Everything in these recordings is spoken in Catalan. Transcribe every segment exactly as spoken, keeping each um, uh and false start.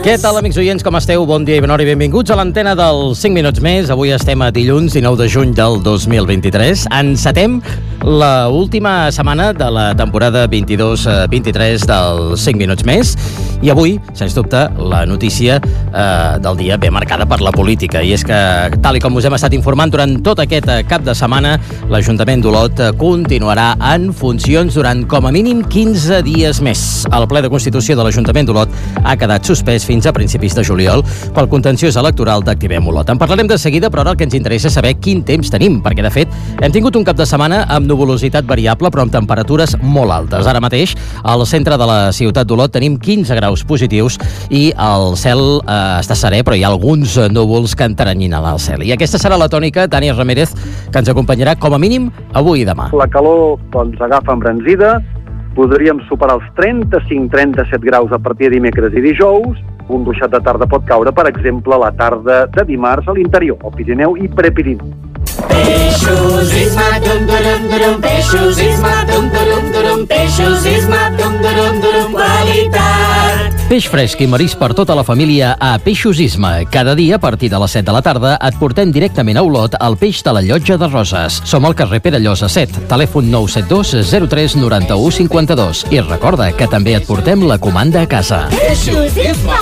Què tal, amics oients, com esteu? Bon dia i bona hora i benvinguts a l'antena dels cinc minuts més. Avui estem a dilluns dinou de juny del dos mil vint-i-tres. Encetem la última setmana de la temporada vint-i-dos vint-i-tres dels cinc minuts més. I avui, sens dubte, la notícia eh, del dia ve marcada per la política. I és que, tal i com us hem estat informant durant tot aquest cap de setmana, l'Ajuntament d'Olot continuarà en funcions durant com a mínim quinze dies més. El ple de Constitució de l'Ajuntament d'Olot ha quedat suspès fins a principis de juliol pel contenciós electoral d'Activem Olot. En parlarem de seguida, però ara el que ens interessa és saber quin temps tenim, perquè, de fet, hem tingut un cap de setmana amb nuvolositat variable, però amb temperatures molt altes. Ara mateix, al centre de la ciutat d'Olot tenim quinze graus positius i el cel eh, està serè, però hi ha alguns núvols que enteranyinen al cel. I aquesta serà la tònica, Tània Ramírez, que ens acompanyarà com a mínim avui i demà. La calor doncs, agafa embranzida, podríem superar els trenta-cinc trenta-set graus a partir de dimecres i dijous. Un ruixat de tarda pot caure, per exemple, la tarda de dimarts a l'interior, al Pirineu i Prepirineu. Peixos, isma, dum, durum, durum, peixos, isma, dum, durum, durum, peixos, isma, dum, durum, durum, qualitat. Peix fresc i marisc per tota la família a Peixos Isma. Cada dia, a partir de les set de la tarda, et portem directament a Olot el peix de la Llotja de Roses. Som al carrer Perellosa set, telèfon nou set dos zero tres nou u cinc dos. I recorda que també et portem la comanda a casa. Peixos, isma!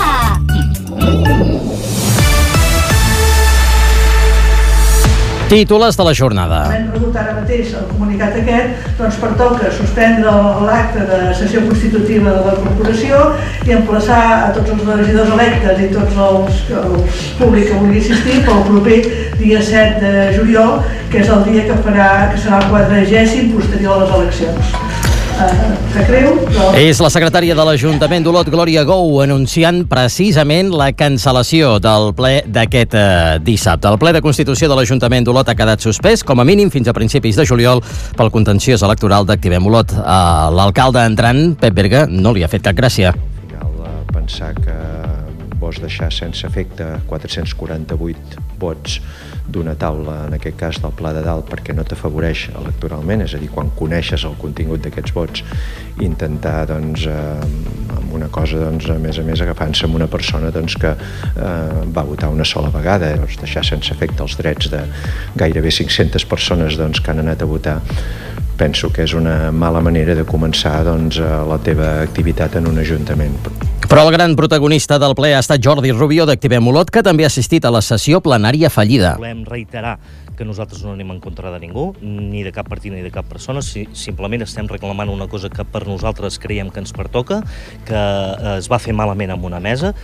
Títoles de la jornada. Hem rebut ara mateix el comunicat aquest, doncs pertoca suspendre l'acte de sessió constitutiva de la corporació i emplaçar a tots els regidors electes i tots els, els públics que vulgui assistir pel proper dia set de juliol, que és el dia que farà que serà el quadragèsim posterior a les eleccions. Uh, creu, però... És la secretària de l'Ajuntament d'Olot, Glòria Gou, anunciant precisament la cancel·lació del ple d'aquest eh, dissabte. El ple de Constitució de l'Ajuntament d'Olot ha quedat suspès, com a mínim fins a principis de juliol, pel contenciós electoral d'Activem Olot. Uh, L'alcalde entrant, Pep Berga, no li ha fet cap gràcia. Al final, pensar que vols deixar sense efecte quatre-cents quaranta-vuit vots d'una taula, en aquest cas del Pla de Dalt, perquè no t'afavoreix electoralment, és a dir, quan coneixes el contingut d'aquests vots, intentar, doncs, eh, amb una cosa, doncs, a més a més, agafant-se amb una persona doncs, que eh, va votar una sola vegada, doncs, deixar sense efecte els drets de gairebé cinc-centes persones doncs, que han anat a votar. Penso que és una mala manera de començar doncs, la teva activitat en un ajuntament. Però el gran protagonista del ple ha estat Jordi Rubió d'Activem Olot, que també ha assistit a la sessió plenària fallida. Volem reiterar que nosaltres no anem en contra de ningú, ni de cap partit ni de cap persona, si, simplement estem reclamant una cosa que per nosaltres creiem que ens pertoca, que eh, es va fer malament en una mesa,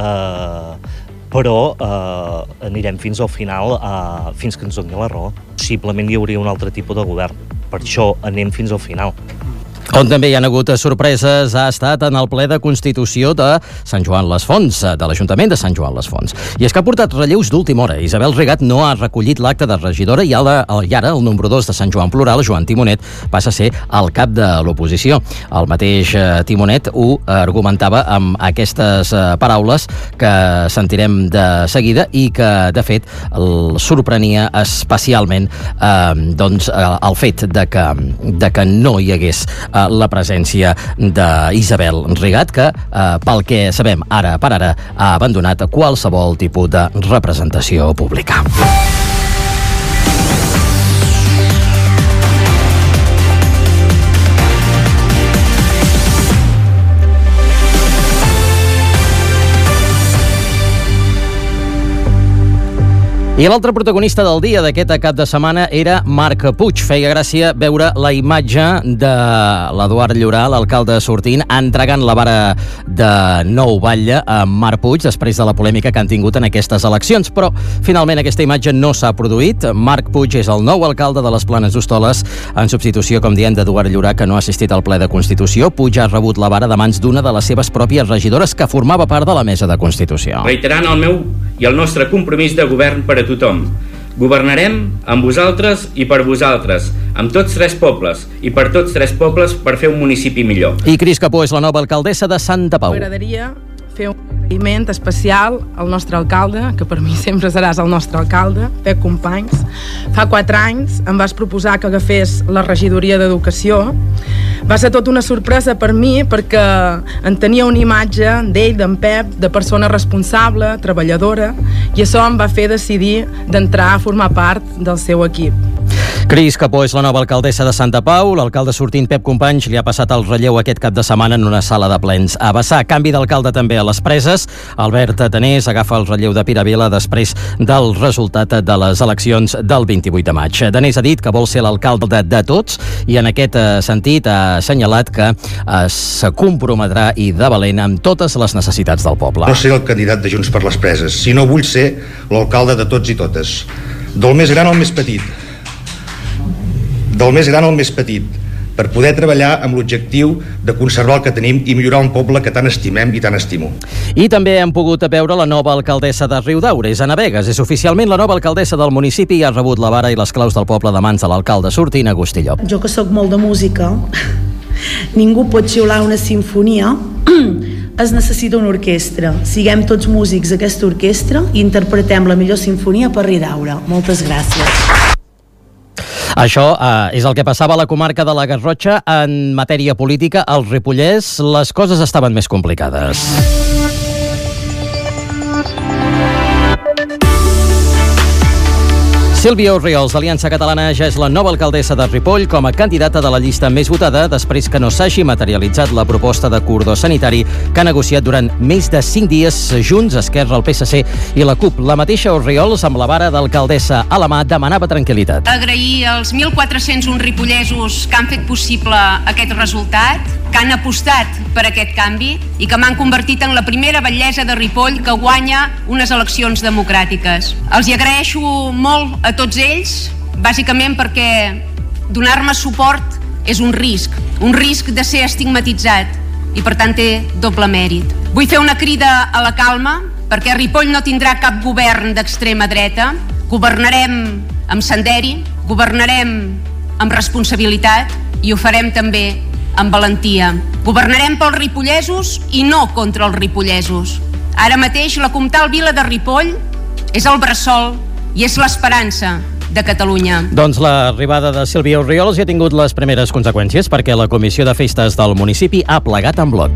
eh, però eh, anirem fins al final, eh, fins que ens doni la raó. Possiblement hi hauria un altre tipus de govern, per això anem fins al final. On també hi ha hagut sorpreses ha estat en el ple de Constitució de Sant Joan les Fonts, de l'Ajuntament de Sant Joan les Fonts. I és que ha portat relleus d'última hora. Isabel Rigat no ha recollit l'acte de regidora i ara, i ara el número dos de Sant Joan Plural, Joan Timonet, passa a ser el cap de l'oposició. El mateix Timonet ho argumentava amb aquestes paraules que sentirem de seguida i que, de fet, el sorprenia especialment eh, doncs, el fet de que, de que no hi hagués la presència d'Isabel Rigat, que, eh, pel que sabem ara per ara, ha abandonat qualsevol tipus de representació pública. I l'altre protagonista del dia d'aquest cap de setmana era Marc Puig. Feia gràcia veure la imatge de l'Eduard Llorà, l'alcalde sortint, entregant la vara de nou batlle a Marc Puig després de la polèmica que han tingut en aquestes eleccions. Però finalment aquesta imatge no s'ha produït. Marc Puig és el nou alcalde de les Planes d'Hostoles en substitució, com diem, d'Eduard Llorà, que no ha assistit al ple de Constitució. Puig ha rebut la vara de mans d'una de les seves pròpies regidores que formava part de la mesa de Constitució. Reiterant el meu i el nostre compromís de govern per a tothom. Governarem amb vosaltres i per vosaltres, amb tots tres pobles i per tots tres pobles per fer un municipi millor. I Cris Capó és la nova alcaldessa de Santa Pau. M'agradaria fer un agraïment especial al nostre alcalde, que per mi sempre seràs el nostre alcalde, Pep Companys. Fa quatre anys em vas proposar que agafés la regidoria d'Educació. Va ser tot una sorpresa per mi perquè en tenia una imatge d'ell, d'en Pep, de persona responsable, treballadora, i això em va fer decidir d'entrar a formar part del seu equip. Cris Capó és la nova alcaldessa de Santa Pau. L'alcalde sortint Pep Companys li ha passat el relleu aquest cap de setmana en una sala de plens a Bassà. Canvi d'alcalde també a les Preses. Albert Atenés agafa el relleu de Piravila després del resultat de les eleccions del vint-i-vuit de maig. Atenés ha dit que vol ser l'alcalde de tots i en aquest sentit ha assenyalat que es comprometrà i de valent amb totes les necessitats del poble. No seré el candidat de Junts per les Preses, sinó vull ser l'alcalde de tots i totes. Del més gran al més petit. Del més gran al més petit, per poder treballar amb l'objectiu de conservar el que tenim i millorar un poble que tant estimem i tant estimo. I també hem pogut veure la nova alcaldessa de Riudaura, és Anna Vegas. És oficialment la nova alcaldessa del municipi i ha rebut la vara i les claus del poble de mans de l'alcalde sortint, Agustí Llop. Jo que sóc molt de música, ningú pot xiular una sinfonia, es necessita una orquestra. Siguem tots músics d'aquesta orquestra i interpretem la millor sinfonia per Riudaura. Moltes gràcies. Això eh, és el que passava a la comarca de la Garrotxa. En matèria política, al Ripollès, les coses estaven més complicades. Sílvia Orriols, d'Aliança Catalana, ja és la nova alcaldessa de Ripoll com a candidata de la llista més votada després que no s'hagi materialitzat la proposta de cordó sanitari que ha negociat durant més de cinc dies Junts, Esquerra, el P S C i la CUP. La mateixa Orriols, amb la vara d'alcaldessa a la mà, demanava tranquil·litat. Agrair als mil quatre-cents un ripollesos que han fet possible aquest resultat, que han apostat per aquest canvi i que m'han convertit en la primera batllessa de Ripoll que guanya unes eleccions democràtiques. Els hi agraeixo molt a tots ells, bàsicament perquè donar-me suport és un risc, un risc de ser estigmatitzat i per tant té doble mèrit. Vull fer una crida a la calma perquè Ripoll no tindrà cap govern d'extrema dreta, governarem amb senderi, governarem amb responsabilitat i ho farem també amb valentia. Governarem pels ripollesos i no contra els ripollesos. Ara mateix la Comtal Vila de Ripoll és el bressol i és l'esperança de Catalunya. Doncs l'arribada de Sílvia Orriols ja ha tingut les primeres conseqüències perquè la Comissió de Festes del municipi ha plegat en bloc.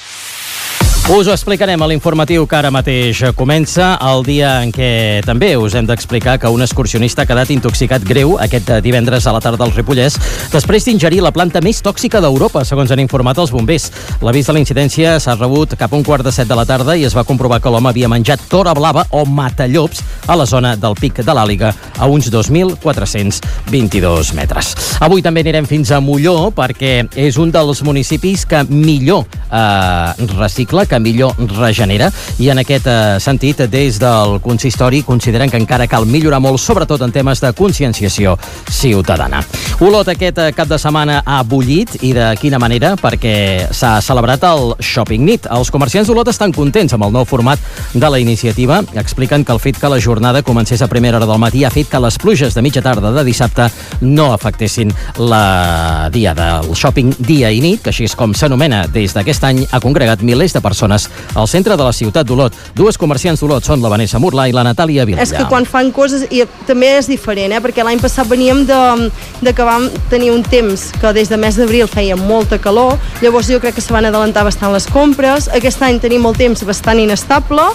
Us ho explicarem a l'informatiu que ara mateix comença, el dia en què també us hem d'explicar que un excursionista ha quedat intoxicat greu aquest divendres a la tarda al Ripollès després d'ingerir la planta més tòxica d'Europa, segons han informat els bombers. L'avís de la incidència s'ha rebut cap a un quart de set de la tarda i es va comprovar que l'home havia menjat tora blava o matallops a la zona del Pic de l'Àliga, a uns dos mil quatre-cents vint-i-dos metres. Avui també anirem fins a Molló perquè és un dels municipis que millor eh, recicla, que millor regenera, i en aquest eh, sentit des del consistori consideren que encara cal millorar molt, sobretot en temes de conscienciació ciutadana. Olot aquest cap de setmana ha bullit, i de quina manera, perquè s'ha celebrat el Shopping Nit. Els comerciants d'Olot estan contents amb el nou format de la iniciativa. Expliquen que el fet que la jornada comencés a primera hora del matí ha fet que les pluges de mitja tarda de dissabte no afectessin la dia del shopping dia i nit, que així és com s'anomena des d'aquest any, ha congregat milers de persones al centre de la ciutat d'Olot. Dues comerciants d'Olot són la Vanessa Murlà i la Natàlia Vilella. És que quan fan coses, i també és diferent, eh? perquè l'any passat veníem de, de que vam tenir un temps que des de mes d'abril feia molta calor, llavors jo crec que se van adelantar bastant les compres. Aquest any tenim el temps bastant inestable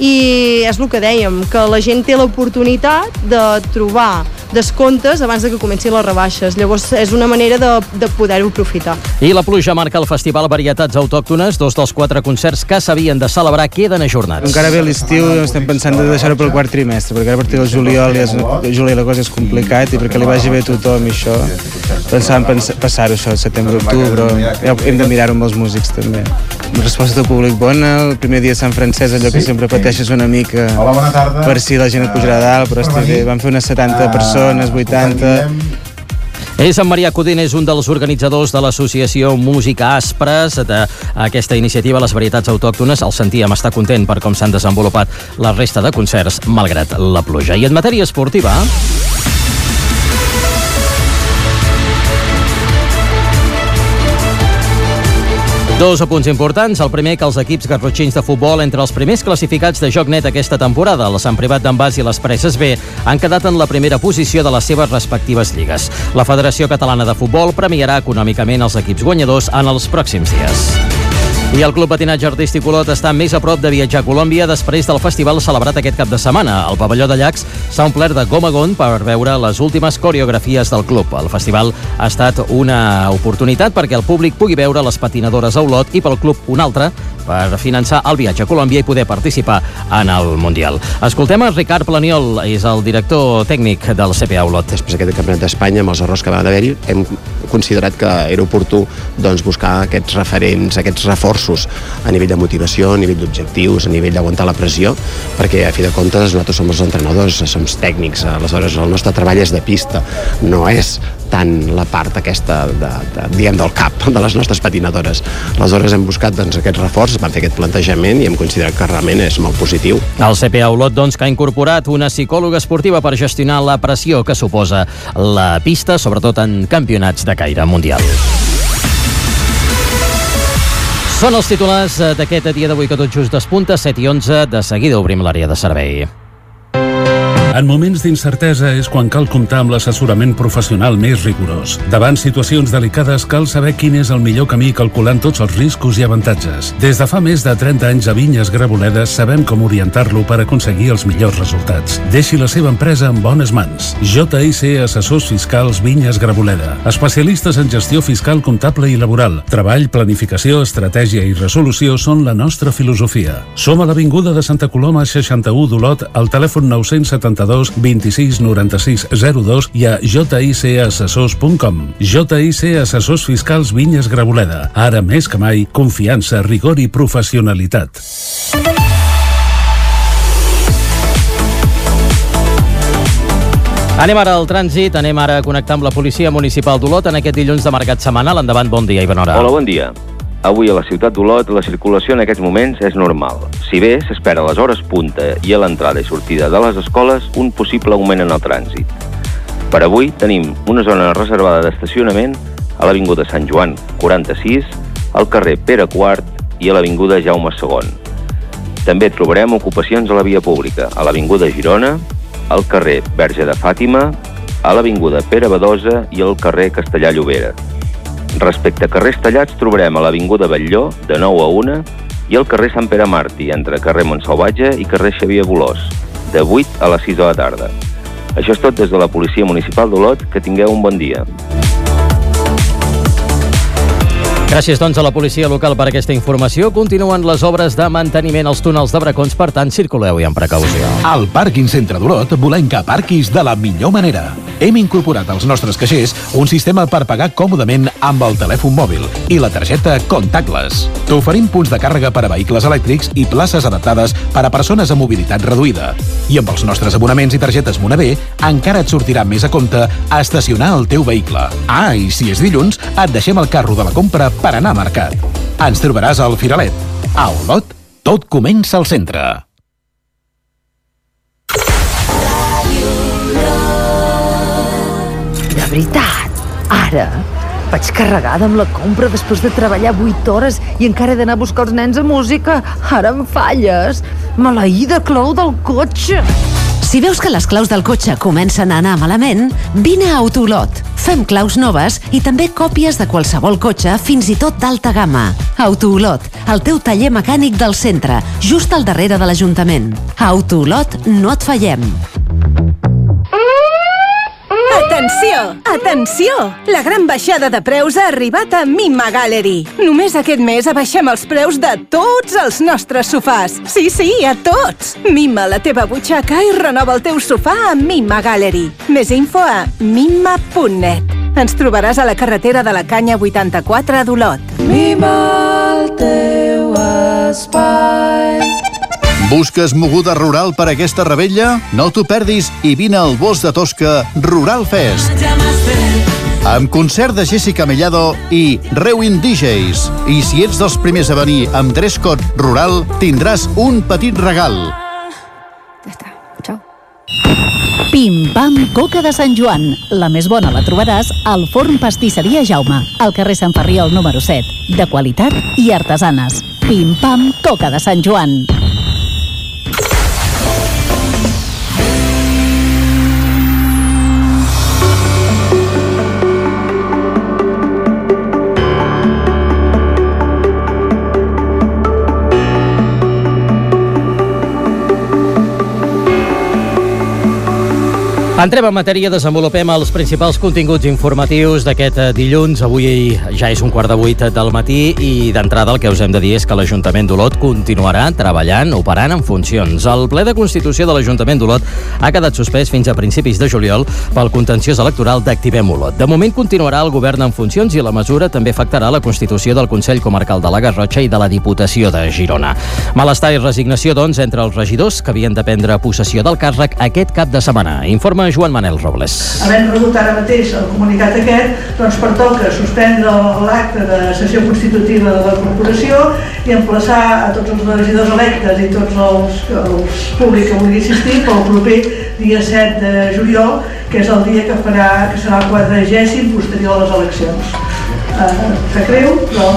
i és el que dèiem, que la gent té l'oportunitat de trobar descomptes abans de que comencin les rebaixes. Llavors és una manera de, de poder-ho aprofitar. I la pluja marca el Festival Varietats Autòctones. Dos dels quatre concerts que s'havien de celebrar queden ajornats. Encara ve l'estiu, estem pensant de deixar-ho pel quart trimestre, perquè a partir del juliol, ja és, juliol la cosa és complicat i perquè li vagi bé a tothom i això, pensàvem passar-ho això, setembre, octubre, ja hem de mirar-ho amb els músics també. La resposta del públic bona, el primer dia de Sant Francesc, allò que sempre pateixes una mica per si la gent et pujarà a dalt, però estic bé, vam fer unes setanta persones, vuitanta... És en Marià Codin, és un dels organitzadors de l'associació Música Aspres d'aquesta iniciativa, les varietats autòctones. El sentíem, està content per com s'han desenvolupat la resta de concerts, malgrat la pluja. I en matèria esportiva... Dos apunts importants. El primer, que els equips garrotxins de futbol, entre els primers classificats de Joc Net aquesta temporada, el Sant Privat d'en Bas i les Preses B, han quedat en la primera posició de les seves respectives lligues. La Federació Catalana de Futbol premiarà econòmicament els equips guanyadors en els pròxims dies. I el Club Patinatge Artístic Olot està més a prop de viatjar a Colòmbia després del festival celebrat aquest cap de setmana. El pavelló de Llacs s'ha omplert de gom a gom per veure les últimes coreografies del club. El festival ha estat una oportunitat perquè el públic pugui veure les patinadores a Olot i pel club una altra per finançar el viatge a Colòmbia i poder participar en el Mundial. Escoltem a Ricard Planiol, és el director tècnic del C P A Olot. Després d'aquest campionat d'Espanya, amb els errors que va haver-hi, hem considerat que era oportú doncs, buscar aquests referents, aquests reforços a nivell de motivació, a nivell d'objectius, a nivell d'aguantar la pressió, perquè a fi de comptes nosaltres som els entrenadors, som tècnics, aleshores el nostre treball és de pista, no és tant la part aquesta de, de, diguem, del cap de les nostres patinadores. Aleshores hem buscat doncs, aquests reforços, vam fer aquest plantejament i hem considerat que realment és molt positiu. El C P A Olot, doncs, que ha incorporat una psicòloga esportiva per gestionar la pressió que suposa la pista, sobretot en campionats de caire mundial. Són els titulars d'aquest dia d'avui que tot just despunta, set i onze. De seguida obrim l'àrea de servei. En moments d'incertesa és quan cal comptar amb l'assessorament professional més rigorós. Davant situacions delicades cal saber quin és el millor camí calculant tots els riscos i avantatges. Des de fa més de trenta anys a Vinyes Graboledes sabem com orientar-lo per aconseguir els millors resultats. Deixi la seva empresa en bones mans. J I C Assessors Fiscals Vinyes Graboleda. Especialistes en gestió fiscal, comptable i laboral. Treball, planificació, estratègia i resolució són la nostra filosofia. Som a l'Avinguda de Santa Coloma seixanta-u d'Olot, al telèfon nou-cents setanta-dos vint-i-sis noranta-sis zero dos i a j i c assessors punt com. J I C Assessors Fiscals Vinyes Graboleda. Ara més que mai, confiança, rigor i professionalitat. Anem ara al trànsit, anem ara a connectar amb la policia municipal d'Olot en aquest dilluns de mercat setmanal. Endavant, bon dia, Ivanora. Hola, bon dia. Avui a la ciutat d'Olot la circulació en aquests moments és normal. Si bé s'espera a les hores punta i a l'entrada i sortida de les escoles un possible augment en el trànsit. Per avui tenim una zona reservada d'estacionament a l'Avinguda Sant Joan quaranta-sis, al carrer Pere quart i a l'Avinguda Jaume segon. També trobarem ocupacions a la via pública, a l'Avinguda Girona, al carrer Verge de Fàtima, a l'Avinguda Pere Badosa i al carrer Castellà Llobera. Respecte a carrers tallats, trobarem a l'Avinguda Batlló, de nou a una, i al carrer Sant Pere Martí, entre carrer Montsalvatge i carrer Xavier Bolós, de vuit a les sis de la tarda. Això és tot des de la Policia Municipal d'Olot. Que tingueu un bon dia. Gràcies, doncs, a la policia local per aquesta informació. Continuen les obres de manteniment als túnels de Bracons, per tant, circuleu-hi amb precaució. Al Pàrquing Centre d'Olot volem que aparquis de la millor manera. Hem incorporat als nostres caixers un sistema per pagar còmodament amb el telèfon mòbil i la targeta Contactless. T'oferim punts de càrrega per a vehicles elèctrics i places adaptades per a persones amb mobilitat reduïda. I amb els nostres abonaments i targetes Monavé encara et sortirà més a compte estacionar el teu vehicle. Ah, i si és dilluns, et deixem el carro de la compra per anar a mercat. Ens trobaràs al Firalet. A Olot, tot comença al centre. De veritat, ara vaig carregada amb la compra després de treballar vuit hores i encara he d'anar a buscar els nens a música. Ara em falles. Maleïda clau del cotxe. Si veus que les claus del cotxe comencen a anar malament, vine a Autoolot. Fem claus noves i també còpies de qualsevol cotxe, fins i tot d'alta gamma. Autoolot, el teu taller mecànic del centre, just al darrere de l'Ajuntament. A Autoolot no et fallem. Atenció! Atenció! La gran baixada de preus ha arribat a Mimma Gallery. Només aquest mes abaixem els preus de tots els nostres sofàs. Sí, sí, a tots! Mimma la teva butxaca i renova el teu sofà a Mimma Gallery. Més info a mimma punt net. Ens trobaràs a la carretera de la Canya vuitanta-quatre d'Olot. Mima el teu espai. Busques moguda rural per aquesta rebella? No t'ho perdis i vine al Bosc de Tosca Rural Fest. Amb concert de Jessica Mellado i Rewin D Js. I si ets dels primers a venir amb dress code rural, tindràs un petit regal. Ja està. Ciao. Pim Pam Coca de Sant Joan. La més bona la trobaràs al Forn Pastisseria Jaume, al carrer Sant Ferriol número set. De qualitat i artesanes. Pim Pam Coca de Sant Joan. Entrem en matèria, desenvolupem els principals continguts informatius d'aquest dilluns. Avui ja és un quart de vuit del matí i d'entrada el que us hem de dir és que l'Ajuntament d'Olot continuarà treballant, operant en funcions. El ple de Constitució de l'Ajuntament d'Olot ha quedat suspès fins a principis de juliol pel contenciós electoral d'Activem Olot. De moment continuarà el govern en funcions i la mesura també afectarà la constitució del Consell Comarcal de la Garrotxa i de la Diputació de Girona. Malestar i resignació, doncs, entre els regidors que havien de prendre possessió del càrrec aquest cap de setmana. Informa Joan Manel Robles. Havent rebut ara mateix el comunicat aquest, doncs pertoca suspendre l'acte de sessió constitutiva de la corporació i emplaçar a tots els regidors electes i tots els, els públics que vulgui assistir pel proper dia set de juliol, que és el dia que farà que serà el quadragèsim posterior a les eleccions. Uh, Sap greu, però...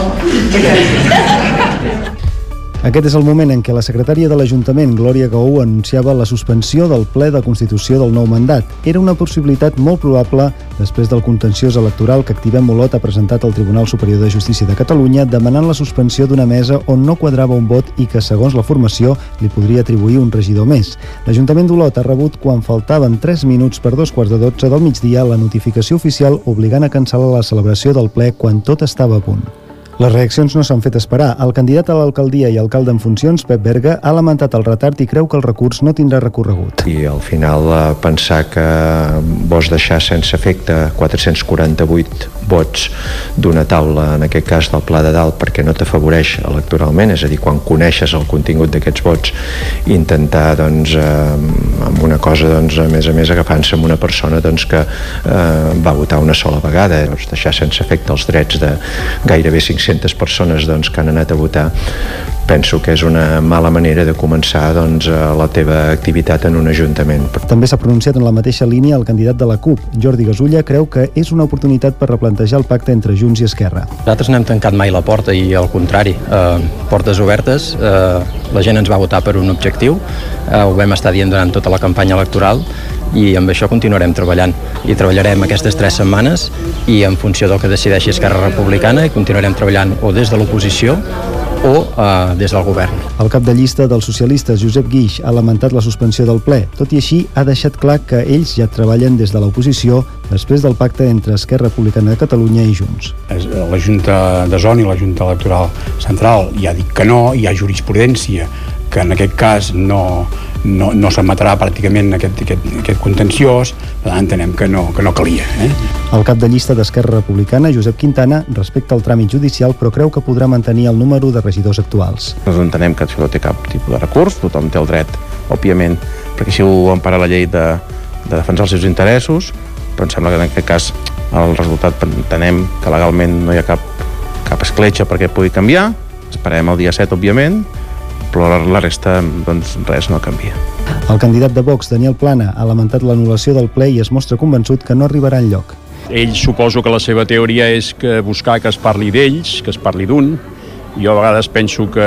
Aquest és el moment en què la secretària de l'Ajuntament, Glòria Gaú, anunciava la suspensió del ple de constitució del nou mandat. Era una possibilitat molt probable després del contenciós electoral que Activem Olot ha presentat al Tribunal Superior de Justícia de Catalunya demanant la suspensió d'una mesa on no quadrava un vot i que, segons la formació, li podria atribuir un regidor més. L'Ajuntament d'Olot ha rebut, quan faltaven tres minuts per dos quarts de dotze del migdia, la notificació oficial obligant a cancel·lar la celebració del ple quan tot estava a punt. Les reaccions no s'han fet esperar. El candidat a l'alcaldia i alcalde en funcions, Pep Berga, ha lamentat el retard i creu que el recurs no tindrà recorregut. I al final eh, pensar que vols deixar sense efecte quatre-cents quaranta-vuit vots d'una taula, en aquest cas del Pla de Dalt, perquè no t'afavoreix electoralment, és a dir, quan coneixes el contingut d'aquests vots, intentar, doncs, eh, amb una cosa, doncs, a més a més, agafant-se amb una persona doncs, que eh, va votar una sola vegada, doncs, deixar sense efecte els drets de gairebé cinc-centes persones doncs, que han anat a votar, penso que és una mala manera de començar doncs, la teva activitat en un ajuntament. També s'ha pronunciat en la mateixa línia el candidat de la CUP. Jordi Gasulla creu que és una oportunitat per replantejar el pacte entre Junts i Esquerra. Nosaltres no hem tancat mai la porta i al contrari, eh, portes obertes, eh, la gent ens va votar per un objectiu, eh, ho vam estar dient durant tota la campanya electoral i amb això continuarem treballant i treballarem aquestes tres setmanes i en funció del que decideixi Esquerra Republicana i continuarem treballant o des de l'oposició o eh, des del govern. El cap de llista dels socialistes, Josep Guix, ha lamentat la suspensió del ple. Tot i així, ha deixat clar que ells ja treballen des de l'oposició després del pacte entre Esquerra Republicana de Catalunya i Junts. La Junta de Zona i la Junta Electoral Central ja ha dit que no, hi ha jurisprudència que en aquest cas no, no, no s'admetrà pràcticament aquest, aquest, aquest contenciós, per tant entenem que no, que no calia. Eh? El cap de llista d'Esquerra Republicana, Josep Quintana, respecta el tràmit judicial però creu que podrà mantenir el número de regidors actuals. Nosaltres entenem que això no té cap tipus de recurs, tothom té el dret, òbviament, perquè si ho empara la llei de, de defensar els seus interessos, però em sembla que en aquest cas el resultat entenem que legalment no hi ha cap, cap escletxa perquè pugui canviar, esperem el dia set, òbviament, però la resta, doncs, res no canvia. El candidat de Vox, Daniel Plana, ha lamentat l'anul·lació del ple i es mostra convençut que no arribarà enlloc. Ell suposo que la seva teoria és que buscar que es parli d'ells, que es parli d'un. Jo a vegades penso que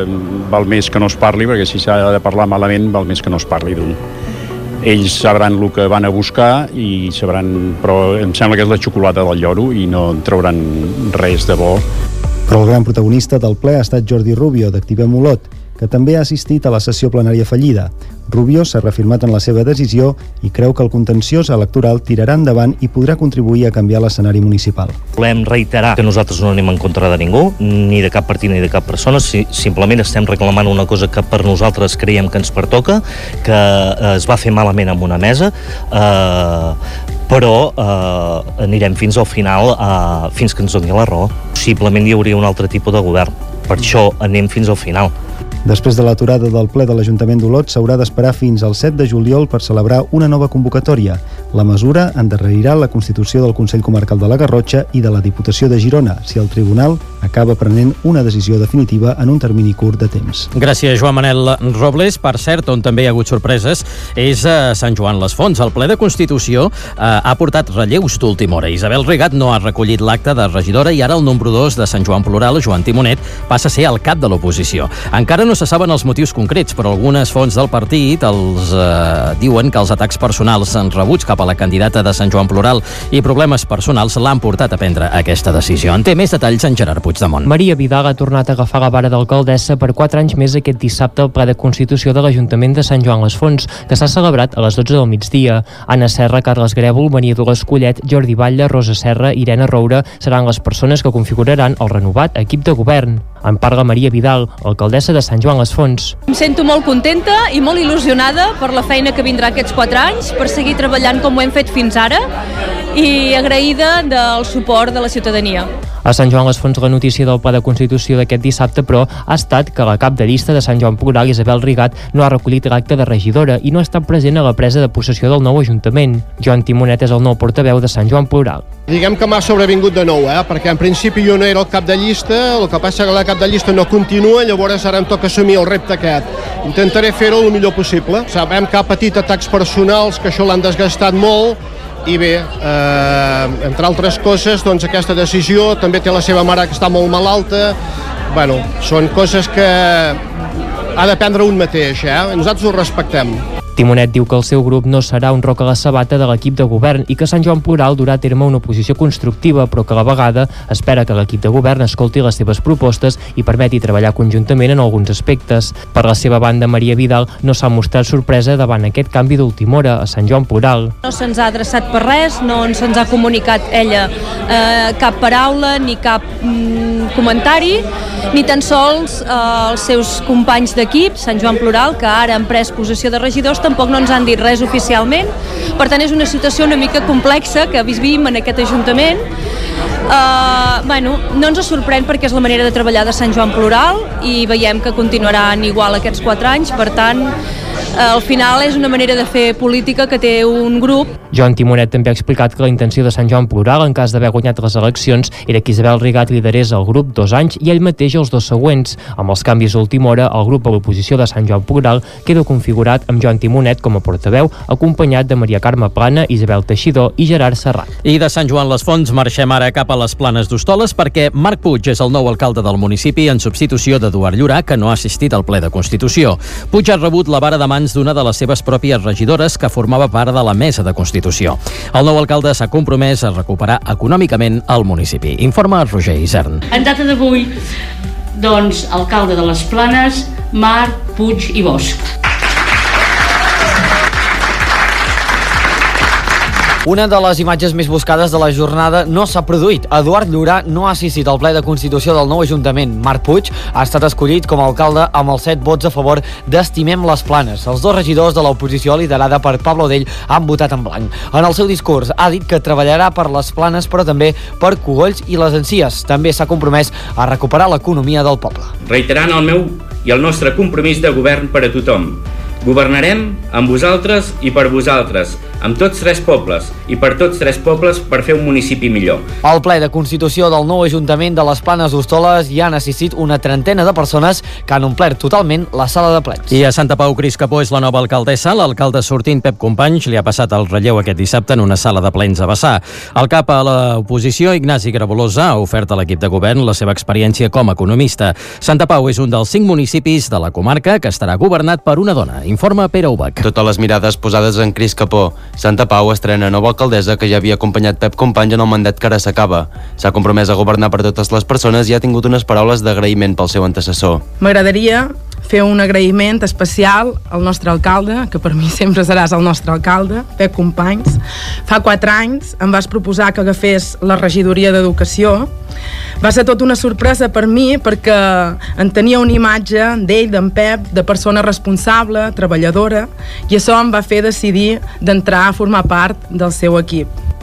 val més que no es parli, perquè si s'ha de parlar malament val més que no es parli d'un. Ells sabran el que van a buscar i sabran, però em sembla que és la xocolata del lloro i no en trauran res de bo. Però el gran protagonista del ple ha estat Jordi Rubio, d'Activem Olot, que també ha assistit a la sessió plenària fallida. Rubio s'ha reafirmat en la seva decisió i creu que el contenciós electoral tirarà endavant i podrà contribuir a canviar l'escenari municipal. Volem reiterar que nosaltres no anem en contra de ningú, ni de cap partit ni de cap persona, si, simplement estem reclamant una cosa que per nosaltres creiem que ens pertoca, que eh, es va fer malament amb una mesa, eh, però eh, anirem fins al final, eh, fins que ens doni la raó. Possiblement hi hauria un altre tipus de govern, per això anem fins al final. Després de l'aturada del ple de l'Ajuntament d'Olot, s'haurà d'esperar fins al set de juliol per celebrar una nova convocatòria. La mesura endarrerirà la constitució del Consell Comarcal de la Garrotxa i de la Diputació de Girona, si el Tribunal acaba prenent una decisió definitiva en un termini curt de temps. Gràcies, Joan Manel Robles. Per cert, on també hi ha hagut sorpreses és a Sant Joan les Fonts. El ple de Constitució eh, ha portat relleus d'última hora. Isabel Rigat no ha recollit l'acte de regidora i ara el número dos de Sant Joan Plural, Joan Timonet, passa a ser el cap de l'oposició. Encara no se saben els motius concrets, però algunes fonts del partit els eh, diuen que els atacs personals rebuts cap a la candidata de Sant Joan Plural i problemes personals l'han portat a prendre aquesta decisió. En té més detalls en Gerard Puigdemont. Maria Vidal ha tornat a agafar la vara d'alcaldessa per quatre anys més aquest dissabte al ple de Constitució de l'Ajuntament de Sant Joan les Fonts, que s'ha celebrat a les dotze del migdia. Anna Serra, Carles Grèvol, Maria Dolors Collet, Jordi Batlle, Rosa Serra i Irene Roure seran les persones que configuraran el renovat equip de govern. En parla Maria Vidal, alcaldessa de Sant Joan les Fonts. Em sento molt contenta i molt il·lusionada per la feina que vindrà aquests quatre anys, per seguir treballant com ho hem fet fins ara i agraïda del suport de la ciutadania. A Sant Joan les Fonts la notícia del pla de Constitució d'aquest dissabte, però, ha estat que la cap de llista de Sant Joan Plural, Isabel Rigat, no ha recollit l'acte de regidora i no ha estat present a la presa de possessió del nou Ajuntament. Joan Timonet és el nou portaveu de Sant Joan Plural. Diguem que m'ha sobrevingut de nou, eh? perquè en principi jo no era el cap de llista, el que passa que la cap de llista no continua, llavors ara em toca assumir el repte aquest. Intentaré fer-ho el millor possible. Sabem que ha patit atacs personals, que això l'han desgastat molt, i bé, eh, entre altres coses, doncs aquesta decisió també té la seva mare que està molt malalta. Bueno, són coses que ha de prendre un mateix, eh? Nosaltres ho respectem. Timonet diu que el seu grup no serà un roc a la sabata de l'equip de govern i que Sant Joan Plural durà a terme una oposició constructiva, però que a la vegada espera que l'equip de govern escolti les seves propostes i permeti treballar conjuntament en alguns aspectes. Per la seva banda, Maria Vidal no s'ha mostrat sorpresa davant aquest canvi d'última hora a Sant Joan Plural. No se'ns ha adreçat per res, no se'ns ha comunicat ella eh, cap paraula ni cap mm, comentari, ni tan sols eh, els seus companys d'equip, Sant Joan Plural, que ara han pres possessió de regidors, tampoc no ens han dit res oficialment. Per tant, és una situació una mica complexa que vivim en aquest Ajuntament. Uh, bueno, no ens sorprèn perquè és la manera de treballar de Sant Joan Plural i veiem que continuaran igual aquests quatre anys. Per tant, uh, al final és una manera de fer política que té un grup. Joan Timonet també ha explicat que la intenció de Sant Joan Plural, en cas d'haver guanyat les eleccions, era que Isabel Rigat liderés el grup dos anys i ell mateix els dos següents. Amb els canvis d'última hora, el grup a l'oposició de Sant Joan Plural queda configurat amb Joan Timonet com a portaveu, acompanyat de Maria Carme Plana, Isabel Teixidor i Gerard Serrat. I de Sant Joan les Fonts marxem ara cap a les Planes d'Hostoles perquè Marc Puig és el nou alcalde del municipi en substitució d'Eduard Llorà, que no ha assistit al ple de Constitució. Puig ha rebut la vara de mans d'una de les seves pròpies regidores que formava part de la mesa de Constitució. El nou alcalde s'ha compromès a recuperar econòmicament el municipi. Informa Roger Isern. En data d'avui, doncs, alcalde de les Planes, Marc Puig i Bosch. Una de les imatges més buscades de la jornada no s'ha produït. Eduard Llorà no ha assistit al ple de Constitució del nou Ajuntament. Marc Puig ha estat escollit com a alcalde amb els set vots a favor d'Estimem les Planes. Els dos regidors de l'oposició, liderada per Pablo Dell, han votat en blanc. En el seu discurs ha dit que treballarà per les Planes, però també per Cogolls i les Encies. També s'ha compromès a recuperar l'economia del poble. Reiterant el meu i el nostre compromís de govern per a tothom. Governarem amb vosaltres i per vosaltres, amb tots tres pobles i per tots tres pobles per fer un municipi millor. Al ple de Constitució del nou Ajuntament de les Planes d'Hostoles hi han assistit una trentena de persones que han omplert totalment la sala de plens. I a Santa Pau, Cris Capó és la nova alcaldessa. L'alcalde sortint, Pep Companys, li ha passat el relleu aquest dissabte en una sala de plens a Bassà. El cap a l'oposició, Ignasi Grabolosa, ha ofert a l'equip de govern la seva experiència com a economista. Santa Pau és un dels cinc municipis de la comarca que estarà governat per una dona. Informa Pere Ubach. Totes les mirades posades en Cris Capó. Santa Pau estrena nova alcaldessa que ja havia acompanyat Pep Companys en el mandat que ara s'acaba. S'ha compromès a governar per totes les persones i ha tingut unes paraules d'agraïment pel seu antecessor. M'agradaria fer un agraïment especial al nostre alcalde, que per mi sempre seràs el nostre alcalde, Pep Companys. Fa quatre anys em vas proposar que agafés la regidoria d'Educació. Va ser tot una sorpresa per mi perquè en tenia una imatge d'ell, d'en Pep, de persona responsable, treballadora, i això em va fer decidir d'entrar a formar part del seu equip.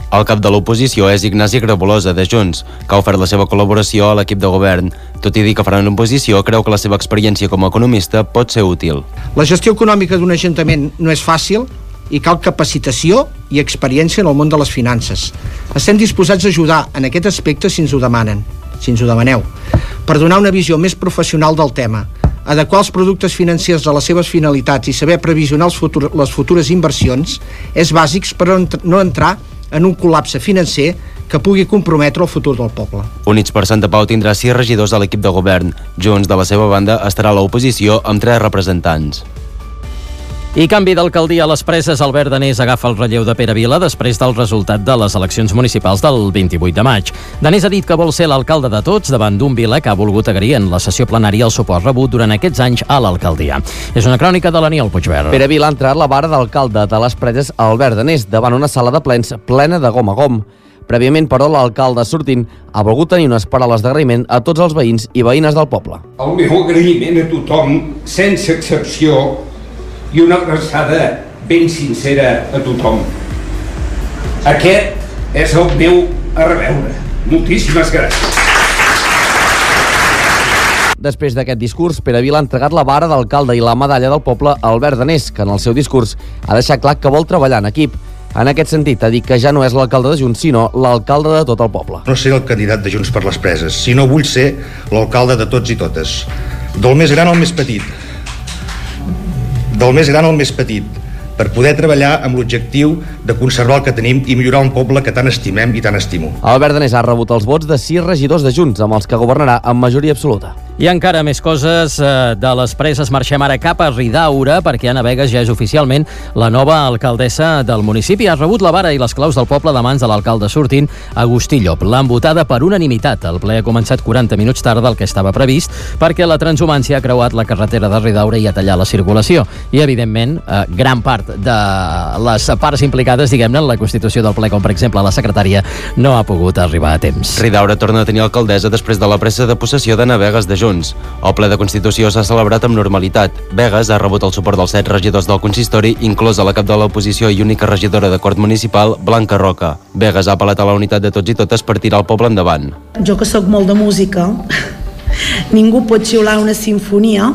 El cap de l'oposició és Ignasi Grabolosa, de Junts, que ha ofert la seva col·laboració a l'equip de govern. Tot i dir que faran oposició, creu que la seva experiència com a economista pot ser útil. La gestió econòmica d'un ajuntament no és fàcil i cal capacitació i experiència en el món de les finances. Estem disposats a ajudar en aquest aspecte si ens ho demanen, si ens ho demaneu, per donar una visió més professional del tema, adequar els productes financers a les seves finalitats i saber previsionar els futur, les futures inversions és bàsic per no entrar en un col·lapse financer que pugui comprometre el futur del poble. Units per Santa Pau tindrà sis regidors a l'equip de govern. Junts, de la seva banda, estarà a l'oposició amb tres representants. I canvi d'alcaldia a les Preses, Albert Danés agafa el relleu de Pere Vila després del resultat de les eleccions municipals del vint-i-vuit de maig. Danés ha dit que vol ser l'alcalde de tots davant d'un Vila que ha volgut agrair en la sessió plenària el suport rebut durant aquests anys a l'alcaldia. És una crònica de l'Aniol Puigverd. Pere Vila ha entrat la vara d'alcalde de les Preses a Albert Danés davant una sala de plens plena de gom a gom. Prèviament, però, l'alcalde sortint ha volgut tenir unes paraules d'agraïment a tots els veïns i veïnes del poble. El meu agraïment a tothom, sense excepció, i una abraçada ben sincera a tothom. Aquest és el meu a reveure. Moltíssimes gràcies. Després d'aquest discurs, Pere Vila ha entregat la vara d'alcalde i la medalla del poble a Albert Danés, que en el seu discurs ha deixat clar que vol treballar en equip. En aquest sentit, ha dit que ja no és l'alcalde de Junts, sinó l'alcalde de tot el poble. No seré el candidat de Junts per les Preses, sinó vull ser l'alcalde de tots i totes. Del més gran al més petit. Del més gran al més petit, per poder treballar amb l'objectiu de conservar el que tenim i millorar un poble que tant estimem i tant estimo. Albert Danés ha rebut els vots de sis regidors de Junts, amb els que governarà amb majoria absoluta. I encara més coses de les Preses. Marxem ara cap a Ridaura, perquè Anna Begues ja és oficialment la nova alcaldessa del municipi. Ha rebut la vara i les claus del poble de mans de l'alcalde sortint, Agustí Llop. L'han votada per unanimitat. El ple ha començat quaranta minuts tard del que estava previst, perquè la transhumància ha creuat la carretera de Ridaura i ha tallat la circulació. I, evidentment, gran part de les parts implicades, diguem-ne, en la constitució del ple, com per exemple la secretària, no ha pogut arribar a temps. Ridaura torna a tenir alcaldessa després de la presa de possessió d'Anna Begues de Junts. El ple de Constitució s'ha celebrat amb normalitat. Begues ha rebut el suport dels set regidors del consistori, inclosa la cap de l'oposició i única regidora de Cort Municipal, Blanca Roca. Begues ha apel·lat a la unitat de tots i totes per tirar el poble endavant. Jo, que sóc molt de música, ningú pot xiular una sinfonia,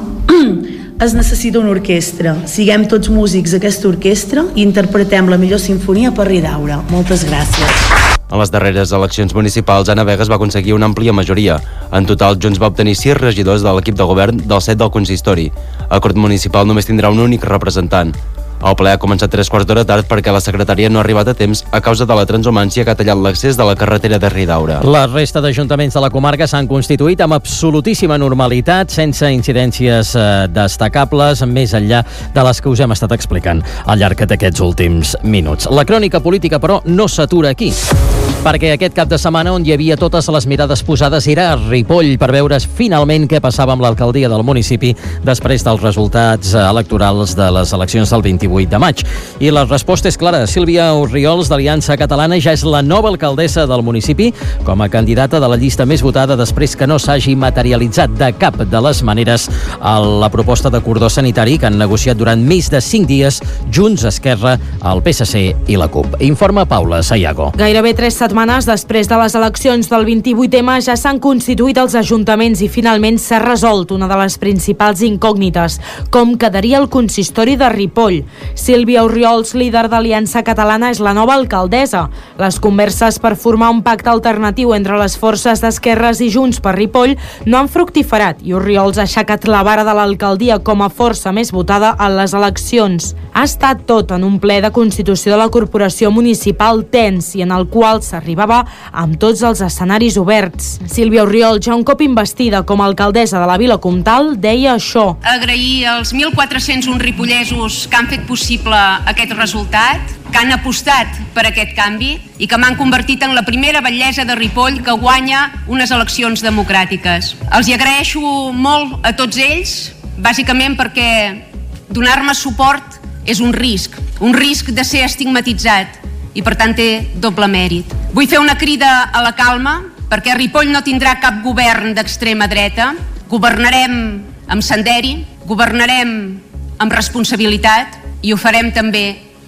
es necessita una orquestra. Siguem tots músics d'aquesta orquestra i interpretem la millor sinfonia per Ridaura. Moltes gràcies. En les darreres eleccions municipals, Anna Begues va aconseguir una àmplia majoria. En total, Junts va obtenir sis regidors de l'equip de govern dels set del consistori. El Cort Municipal només tindrà un únic representant. El ple ha començat tres quarts d'hora tard perquè la secretària no ha arribat a temps a causa de la transhumància que ha tallat l'accés de la carretera de Ridaura. La resta d'ajuntaments de la comarca s'han constituït amb absolutíssima normalitat, sense incidències eh, destacables, més enllà de les que us hem estat explicant al llarg d'aquests últims minuts. La crònica política, però, no s'atura aquí, perquè aquest cap de setmana on hi havia totes les mirades posades era a Ripoll per veure finalment què passava amb l'alcaldia del municipi després dels resultats electorals de les eleccions del vint-i-vuit de maig. I la resposta és clara. Sílvia Orriols, d'Aliança Catalana, ja és la nova alcaldessa del municipi com a candidata de la llista més votada després que no s'hagi materialitzat de cap de les maneres a la proposta de cordó sanitari que han negociat durant més de cinc dies Junts, Esquerra, el P S C i la CUP. Informa Paula Sayago. Gairebé tres setmanes després de les eleccions del vint-i-vuit ema ja s'han constituït els ajuntaments i finalment s'ha resolt una de les principals incògnites, com quedaria el consistori de Ripoll. Sílvia Orriols, líder d'Aliança Catalana, és la nova alcaldessa. Les converses per formar un pacte alternatiu entre les forces d'Esquerres i Junts per Ripoll no han fructiferat i Orriols ha aixecat la vara de l'alcaldia com a força més votada en les eleccions. Ha estat tot en un ple de constitució de la corporació municipal tens i en el qual s'arribava amb tots els escenaris oberts. Sílvia Orriols, ja un cop investida com a alcaldessa de la Vila Comtal, deia això. Agrair als mil quatre-cents un ripollesos que han fet possible aquest resultat, que han apostat per aquest canvi i que m'han convertit en la primera batllessa de Ripoll que guanya unes eleccions democràtiques. Els hi agraeixo molt a tots ells, bàsicament perquè donar-me suport és un risc, un risc de ser estigmatitzat i per tant té doble mèrit. Vull fer una crida a la calma perquè Ripoll no tindrà cap govern d'extrema dreta, governarem amb senderi, governarem amb responsabilitat i ho farem també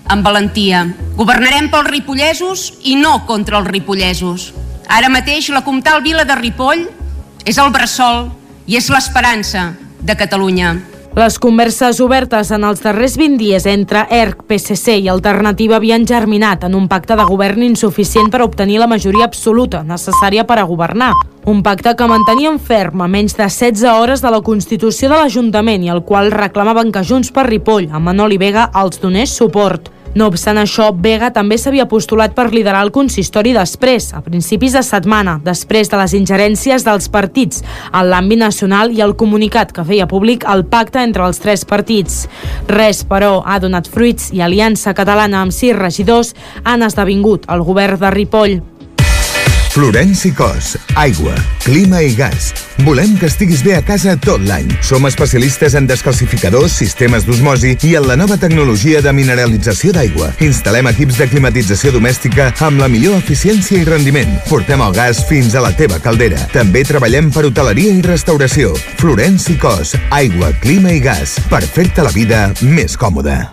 amb valentia. Governarem pels ripollesos i no contra els ripollesos. Ara mateix la comtal vila de Ripoll és el bressol i és l'esperança de Catalunya. Les converses obertes en els darrers vint dies entre E R C, P S C i Alternativa havien germinat en un pacte de govern insuficient per obtenir la majoria absoluta necessària per a governar. Un pacte que mantenien ferm a menys de setze hores de la constitució de l'Ajuntament i al qual reclamaven que Junts per Ripoll, amb Manol i Vega, els donés suport. No obstant això, Vega també s'havia postulat per liderar el consistori després, a principis de setmana, després de les ingerències dels partits en l'àmbit nacional i el comunicat que feia públic el pacte entre els tres partits. Res, però, ha donat fruits i Aliança Catalana amb sis regidors han esdevingut el govern de Ripoll. Florenci Cos, aigua, clima i gas. Volem que estiguis bé a casa tot l'any. Som especialistes en descalcificadors, sistemes d'osmosi i en la nova tecnologia de mineralització d'aigua. Instal·lem equips de climatització domèstica amb la millor eficiència i rendiment. Portem el gas fins a la teva caldera. També treballem per hoteleria i restauració. Florenci Cos, aigua, clima i gas. Per fer-te la vida més còmoda.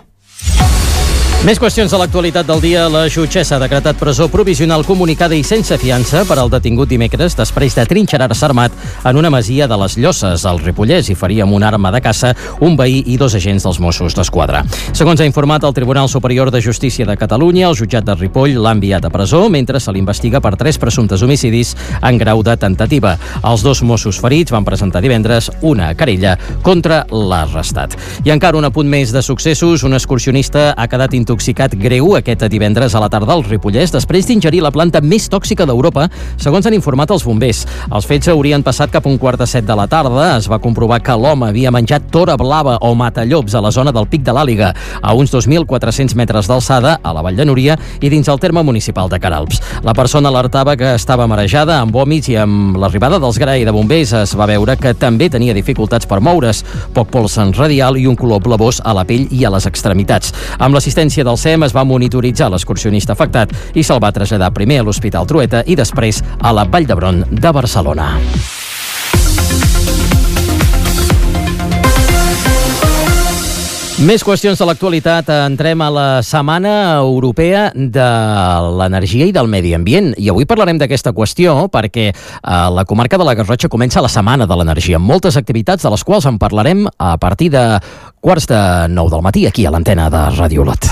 Més qüestions de l'actualitat del dia. La jutgessa ha decretat presó provisional comunicada i sense fiança per al detingut dimecres després de trinxerar-se armat en una masia de les Llosses, al Ripollès, i ferir amb una arma de caça un veí i dos agents dels Mossos d'Esquadra. Segons ha informat el Tribunal Superior de Justícia de Catalunya, el jutjat de Ripoll l'ha enviat a presó mentre se l'investiga per tres presumptes homicidis en grau de tentativa. Els dos Mossos ferits van presentar divendres una querella contra l'arrestat. I encara un apunt més de successos. Un excursionista ha quedat intoxicat intoxicat greu aquest divendres a la tarda al Ripollès després d'ingerir la planta més tòxica d'Europa, segons han informat els bombers. Els fets haurien passat cap a un quart de set de la tarda. Es va comprovar que l'home havia menjat tora blava o matallops a la zona del Pic de l'Àliga, a uns dos mil quatre-cents metres d'alçada, a la Vall de Núria i dins el terme municipal de Queralbs. La persona alertava que estava marejada, amb vòmits, i amb l'arribada dels G R A i de bombers es va veure que també tenia dificultats per moure's, poc pols radial i un color blavós a la pell i a les extremitats. Amb l'assistència del S E M es va monitoritzar l'excursionista afectat i se'l va traslladar primer a l'Hospital Trueta i després a la Vall d'Hebron de Barcelona. Més qüestions de l'actualitat. Entrem a la Setmana Europea de l'Energia i del Medi Ambient. I avui parlarem d'aquesta qüestió perquè a la comarca de la Garrotxa comença la Setmana de l'Energia, amb moltes activitats de les quals en parlarem a partir de quarts de nou del matí aquí a l'antena de Ràdio Olot.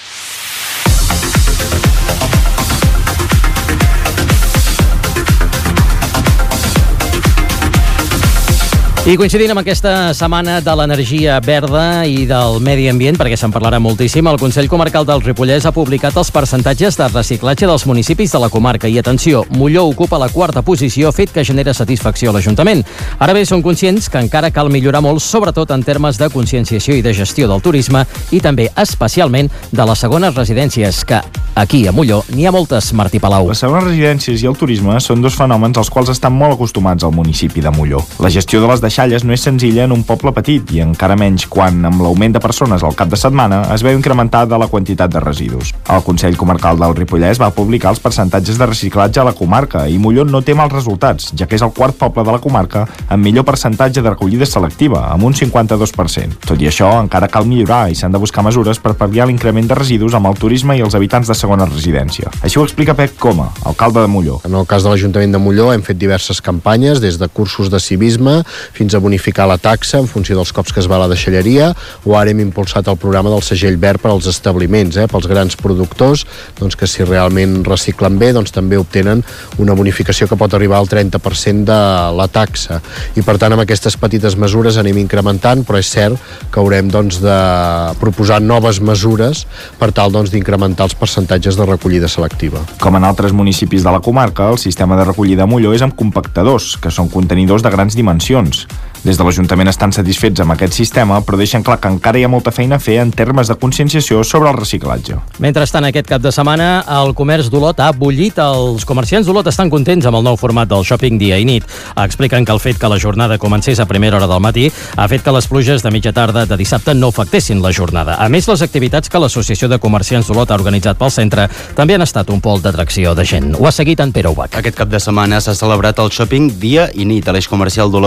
I coincidint amb aquesta Setmana de l'Energia Verda i del Medi Ambient, perquè se'n parlarà moltíssim, el Consell Comarcal del Ripollès ha publicat els percentatges de reciclatge dels municipis de la comarca. I atenció, Molló ocupa la quarta posició, fet que genera satisfacció a l'Ajuntament. Ara bé, són conscients que encara cal millorar molt, sobretot en termes de conscienciació i de gestió del turisme i també, especialment, de les segones residències, que aquí, a Molló, n'hi ha moltes, Martí Palau. Les segones residències i el turisme són dos fenòmens als quals estan molt acostumats al municipi de Molló. La gestió de les deixalles no és senzilla en un poble petit i encara menys quan, amb l'augment de persones al cap de setmana, es veu incrementar de la quantitat de residus. El Consell Comarcal del Ripollès va publicar els percentatges de reciclatge a la comarca i Molló no té mals resultats, ja que és el quart poble de la comarca amb millor percentatge de recollida selectiva, amb un cinquanta-dos per cent. Tot i això, encara cal millorar i s'han de buscar mesures per pal·liar l'increment de residus amb el turisme i els habitants de segona residència. Així ho explica Pep Coma, alcalde de Molló. En el cas de l'Ajuntament de Molló hem fet diverses campanyes, des de cursos de civisme fins a bonificar la taxa en funció dels cops que es va a la deixalleria, o ara hem impulsat el programa del segell verd per als establiments, eh, pels grans productors, doncs que si realment reciclen bé, doncs també obtenen una bonificació que pot arribar al trenta per cent de la taxa. I per tant, amb aquestes petites mesures anem incrementant, però és cert que haurem doncs, de proposar noves mesures per tal doncs, d'incrementar els percentatges de recollida selectiva. Com en altres municipis de la comarca, el sistema de recollida a Molló és amb compactadors, que són contenidors de grans dimensions. Des de l'Ajuntament estan satisfets amb aquest sistema, però deixen clar que encara hi ha molta feina a fer en termes de conscienciació sobre el reciclatge. Mentrestant, aquest cap de setmana, el comerç d'Olot ha bullit. Els comerciants d'Olot estan contents amb el nou format del shopping dia i nit. Expliquen que el fet que la jornada comencés a primera hora del matí ha fet que les pluges de mitja tarda de dissabte no afectessin la jornada. A més, les activitats que l'Associació de Comerciants d'Olot ha organitzat pel centre també han estat un pol d'atracció de gent. Ho ha seguit en Pere Ubach. Aquest cap de setmana s'ha celebrat el shopping dia i nit a l'eix comercial d'Olot.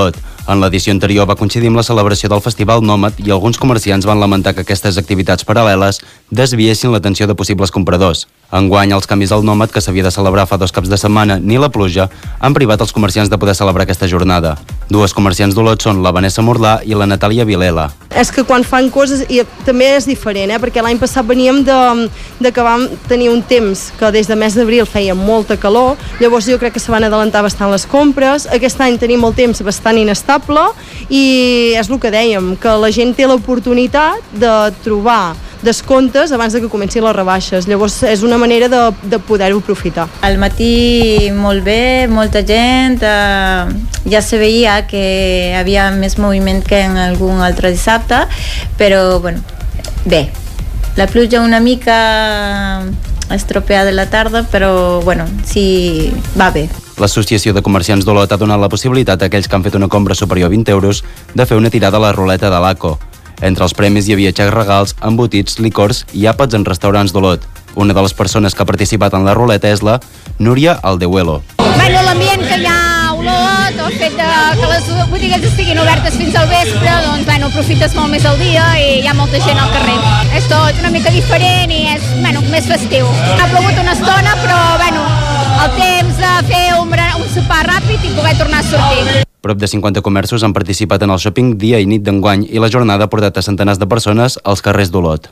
En l'edició anterior va coincidir amb la celebració del Festival Nòmad i alguns comerciants van lamentar que aquestes activitats paral·leles desviessin l'atenció de possibles compradors. Enguany, els canvis al Nòmad, que s'havia de celebrar fa dos caps de setmana, ni la pluja, han privat els comerciants de poder celebrar aquesta jornada. Dues comerciants d'Olot són la Vanessa Morlà i la Natàlia Vilela. És que quan fan coses, i també és diferent, eh? Perquè l'any passat veníem de, de que vam tenir un temps que des de mes d'abril feia molta calor, llavors jo crec que se van adelantar bastant les compres. Aquest any tenim el temps bastant inestable i és el que dèiem, que la gent té l'oportunitat de trobar descomptes abans de que comencin les rebaixes. Llavors és una manera de, de poder-ho aprofitar. Al matí molt bé, molta gent, eh, ja se veia que hi havia més moviment que en algun altre dissabte, però bueno, bé. La pluja una mica estropeada de la tarda, però bueno, sí, va bé. L'Associació de Comerciants d'Olot ha donat la possibilitat a aquells que han fet una compra superior a vint euros de fer una tirada a la ruleta de l'A C O. Entre els premis hi havia xecs regals, embotits, licors i àpats en restaurants d'Olot. Una de les persones que ha participat en la ruleta és la Núria Aldeuelo. Bueno, l'ambient que hi ha a Olot, el fet de que les botigues estiguin obertes fins al vespre, doncs bueno, aprofites molt més el dia i hi ha molta gent al carrer. És tot una mica diferent i és bueno, més festiu. Ha plogut una estona, però bueno, el temps de fer un, un sopar ràpid i poder tornar a sortir. Prop de cinquanta comerços han participat en el shopping dia i nit d'enguany i la jornada ha portat a centenars de persones als carrers d'Olot.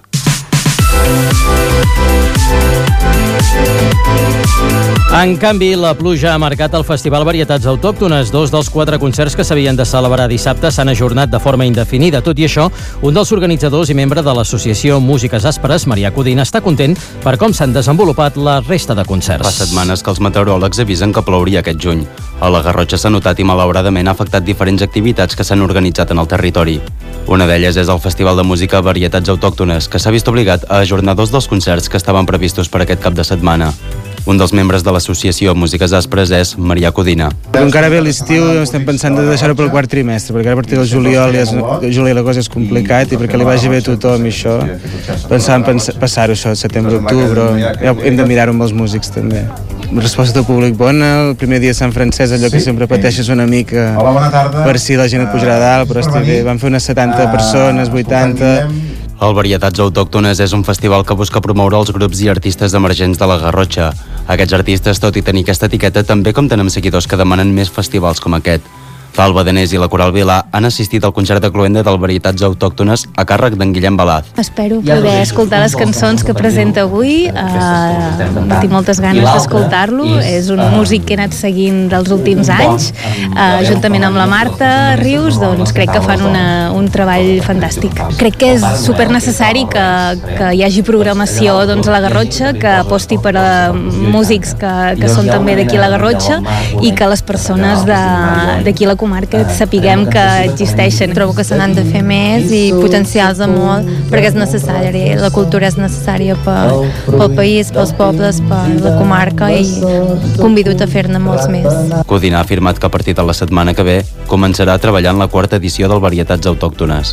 En canvi, la pluja ha marcat el Festival Varietats Autòctones. Dos dels quatre concerts que s'havien de celebrar dissabte s'han ajornat de forma indefinida. Tot i això, un dels organitzadors i membre de l'associació Músiques Àsperes, Marià Codina, està content per com s'han desenvolupat la resta de concerts. Fa setmanes que els meteoròlegs avisen que plouria aquest juny. A la Garrotxa s'ha notat i malauradament ha afectat diferents activitats que s'han organitzat en el territori. Una d'elles és el Festival de Música Varietats Autòctones, que s'ha vist obligat a ajornar dos dels concerts que estaven previstos per aquest cap de setmana. Un dels membres de l'associació Músiques Àsperes és Marià Codina. Encara ve l'estiu, estem pensant de deixar-ho pel quart trimestre, perquè ara a partir del juliol, és, juliol la cosa és complicat i perquè li vagi bé a tothom i això, pensàvem passar-ho això, setembre-octubre, ja hem de mirar-ho amb els músics també. Resposta del públic bona, el primer dia de Sant Francesc, allò que sempre pateixes una mica per si la gent et pujarà a dalt, però estic bé, van fer unes setanta persones, vuitanta... El Varietats Autòctones és un festival que busca promoure els grups i artistes emergents de la Garrotxa. Aquests artistes, tot i tenir aquesta etiqueta, també compten amb seguidors que demanen més festivals com aquest. L'Alba Danés i la Coral Vilà han assistit al concert de cloenda del Varietats Autòctones a càrrec d'en Guillem Balaz. Espero poder escoltar les cançons que presenta avui. Uh, tinc moltes ganes d'escoltar-lo. És un músic que he anat seguint dels últims anys. Uh, juntament amb la Marta Rius, doncs crec que fan una, un treball fantàstic. Crec que és super necessari que, que hi hagi programació doncs, a la Garrotxa, que aposti per a músics que, que són també d'aquí a la Garrotxa i que les persones d'aquí a la comarca sapiguem que existeixen. Trobo que se n'han de fer més i potenciar-se molt perquè és necessari, la cultura és necessària pel, pel país, pels pobles, per la comarca i convido-te a fer-ne molts més. Codina ha afirmat que a partir de la setmana que ve començarà a treballar en la quarta edició del Varietats Autòctones.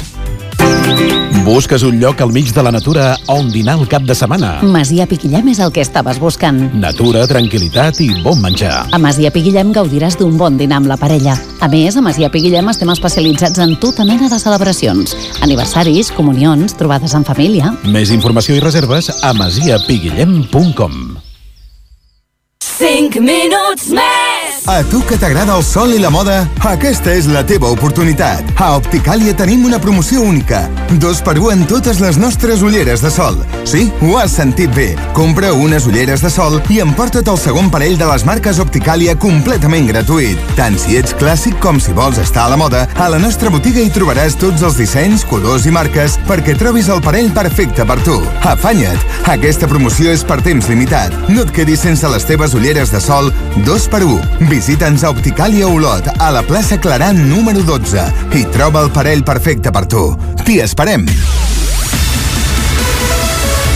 Busques un lloc al mig de la natura on dinar el cap de setmana? Masia Piquillem és el que estaves buscant. Natura, tranquil·litat i bon menjar. A Masia Piquillem gaudiràs d'un bon dinar amb la parella. A més, a Masia Piquillem estem especialitzats en tota mena de celebracions. Aniversaris, comunions, trobades en família. Més informació i reserves a masia piguillem punt com. cinc minuts més! A tu que t'agrada el sol i la moda, aquesta és la teva oportunitat. A Opticàlia tenim una promoció única. Dos per un en totes les nostres ulleres de sol. Sí, ho has sentit bé. Compra unes ulleres de sol i emporta't el segon parell de les marques Opticàlia completament gratuït. Tant si ets clàssic com si vols estar a la moda, a la nostra botiga hi trobaràs tots els dissenys, colors i marques perquè trobis el parell perfecte per tu. Afanya't! Aquesta promoció és per temps limitat. No et quedis sense les teves ulleres de sol dos per un. Visita'ns a Opticàlia Olot, a la plaça Claran número dotze, i troba el parell perfecte per tu. T'hi esperem!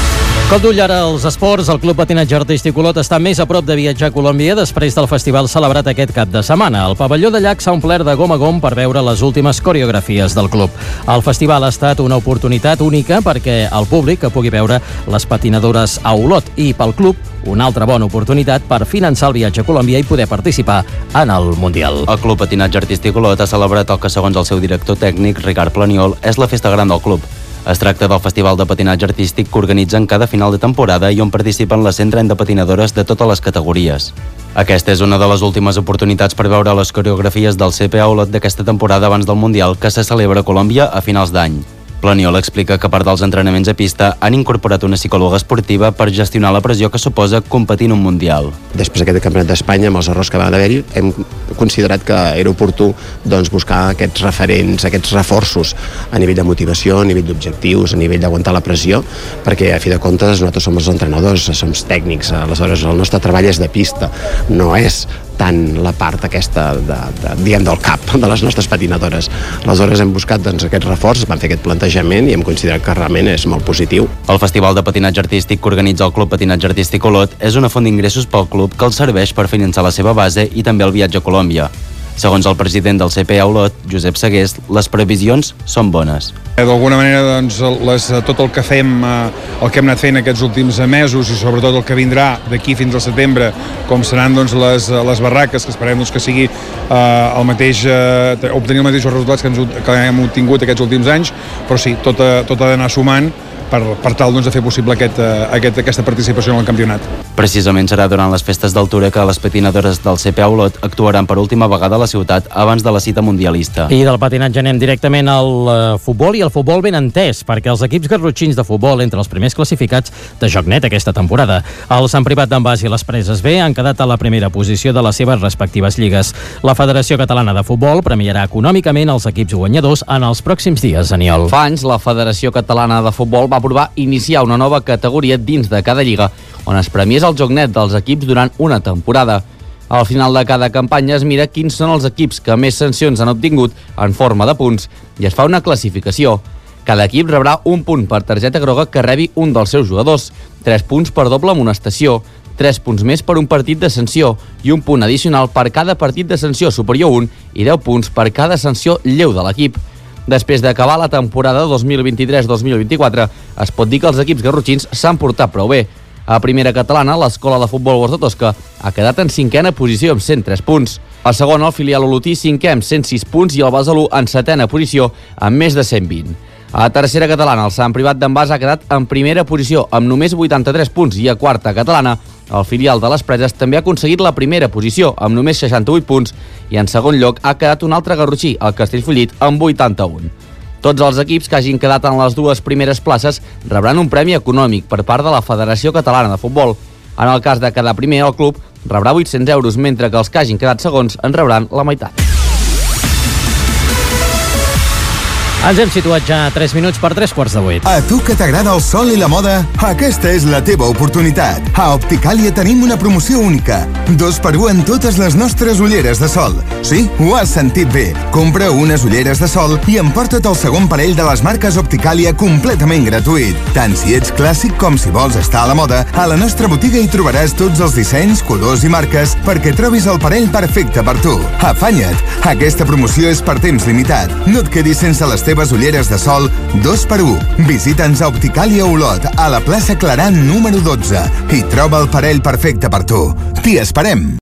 Cop d'ull ara als esports, el Club Patinatge Artístic Olot està més a prop de viatjar a Colòmbia després del festival celebrat aquest cap de setmana. El pavelló de llac s'ha omplert de gom a gom per veure les últimes coreografies del club. El festival ha estat una oportunitat única perquè el públic pugui veure les patinadores a Olot i pel club una altra bona oportunitat per finançar el viatge a Colòmbia i poder participar en el Mundial. El Club Patinatge Artístic Olot ha celebrat el que, segons el seu director tècnic, Ricard Planiol, és la festa gran del club. Es tracta del festival de patinatge artístic que organitzen cada final de temporada i on participen les cent trenta patinadores de totes les categories. Aquesta és una de les últimes oportunitats per veure les coreografies del C P A Olot d'aquesta temporada abans del Mundial, que se celebra a Colòmbia a finals d'any. Planiol explica que a part dels entrenaments a pista han incorporat una psicòloga esportiva per gestionar la pressió que suposa competir en un Mundial. Després d'aquest campionat d'Espanya, amb els errors que van haver-hi, hem considerat que era oportú doncs, buscar aquests referents, aquests reforços a nivell de motivació, a nivell d'objectius, a nivell d'aguantar la pressió, perquè a fi de comptes nosaltres som els entrenadors, som tècnics, aleshores el nostre treball és de pista, no és tant la part aquesta de, de, diguem, del cap de les nostres patinadores. Aleshores hem buscat doncs, aquests reforços, vam fer aquest plantejament i hem considerat que realment és molt positiu. El Festival de Patinatge Artístic que organitza el Club Patinatge Artístic Olot és una font d'ingressos pel club que els serveix per finançar la seva base i també el viatge a Colòmbia. Segons el president del C P A Olot, Josep Segués, les previsions són bones. D'alguna manera, doncs, les, tot el que fem, el que hem anat fent aquests últims mesos i sobretot el que vindrà d'aquí fins al setembre, com seran doncs, les, les barraques, que esperem doncs, que sigui eh, el mateix, eh, obtenir els mateixos resultats que, ens, que hem obtingut aquests últims anys, però sí, tot, tot ha d'anar sumant per, per tal doncs, de fer possible aquest, aquest, aquesta participació en el campionat. Precisament serà durant les festes d'altura que les patinadores del C P A Olot actuaran per última vegada a la ciutat abans de la cita mundialista. I del patinatge anem directament al uh, futbol i el futbol ben entès, perquè els equips garrotxins de futbol entre els primers classificats de Joc Net aquesta temporada. Els Sant Privat d'en Bas i les Preses B han quedat a la primera posició de les seves respectives lligues. La Federació Catalana de Futbol premiarà econòmicament els equips guanyadors en els pròxims dies, Aniol. Fa anys, la Federació Catalana de Futbol va aprovar iniciar una nova categoria dins de cada lliga on es premiés el joc net dels equips durant una temporada. Al final de cada campanya es mira quins són els equips que més sancions han obtingut en forma de punts i es fa una classificació. Cada equip rebrà un punt per targeta groga que rebi un dels seus jugadors, tres punts per doble amonestació, tres punts més per un partit de sanció i un punt addicional per cada partit de sanció superior a un i deu punts per cada sanció lleu de l'equip. Després d'acabar la temporada dos mil vint-i-tres dos mil vint-i-quatre, es pot dir que els equips garrotxins s'han portat prou bé. A primera catalana, l'Escola de Futbol Bors de Tosca ha quedat en cinquena posició amb cent tres punts. A segona, el filial olotí cinquè amb cent sis punts i el Besalú en setena posició amb més de cent vint. A tercera catalana, el Sant Privat d'en Bas ha quedat en primera posició amb només vuitanta-tres punts i a quarta catalana, el filial de les Preses també ha aconseguit la primera posició amb només seixanta-vuit punts i en segon lloc ha quedat un altre garrotxí, el Castellfollit, amb vuitanta-un. Tots els equips que hagin quedat en les dues primeres places rebran un premi econòmic per part de la Federació Catalana de Futbol. En el cas de quedar primer, el club rebrà vuit-cents euros, mentre que els que hagin quedat segons en rebran la meitat. Ens hem situat ja a tres minuts per tres quarts de vuit. A tu que t'agrada el sol i la moda, aquesta és la teva oportunitat. A Opticàlia tenim una promoció única. Dos per un en totes les nostres ulleres de sol. Sí, ho has sentit bé. Compra unes ulleres de sol i emporta't el segon parell de les marques Opticàlia completament gratuït. Tant si ets clàssic com si vols estar a la moda, a la nostra botiga hi trobaràs tots els dissenys, colors i marques perquè trobis el parell perfecte per tu. Afanya't! Aquesta promoció és per temps limitat. No et quedis sense les teves ulleres de sol dos per un. Visita'ns a Opticàlia Olot, a la plaça Claran número dotze i troba el parell perfecte per tu. T'hi esperem!